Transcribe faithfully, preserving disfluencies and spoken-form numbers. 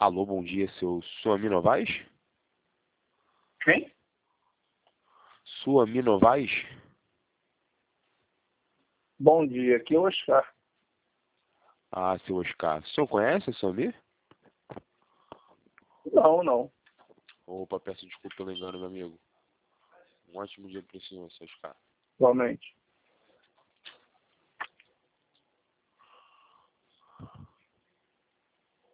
Alô, bom dia, seu Suami Novaes? Quem? Suami Novaes? Bom dia, aqui é o Oscar. Ah, seu Oscar. O senhor conhece a Suami? Não, não. Opa, peço desculpa pelo engano, meu amigo. Um ótimo dia para o senhor, seu Oscar. Igualmente.